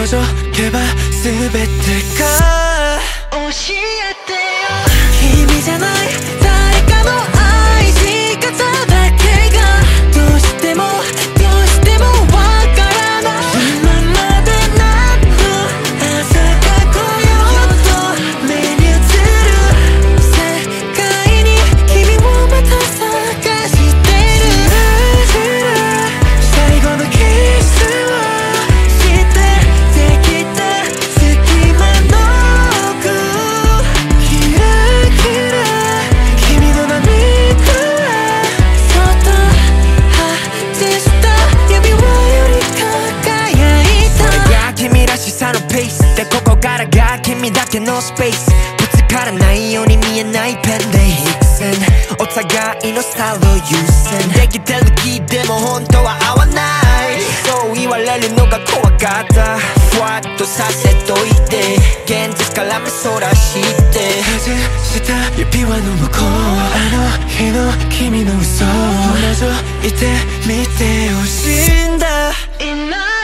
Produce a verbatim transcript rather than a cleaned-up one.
除けば全てが教えてよ君じゃない誰かの愛し方だけがどうしてもどうしてもわからない今まで何の朝が来ようと目に映る世界に君をまた探してる最後のキスはしてできた隙間の奥キラキラ君の涙はそっと外した指輪より輝いたこれが君らしさのペースでここからが君だけのスペースぶつからないように見えないペンで引く線お互いのスタイル優先できてる気でも本当は合わないそう言われるのが怖かったふわっとさせといて現実から目そらして外した指輪の向こうあの日の君の嘘謎いてみてほしいんだ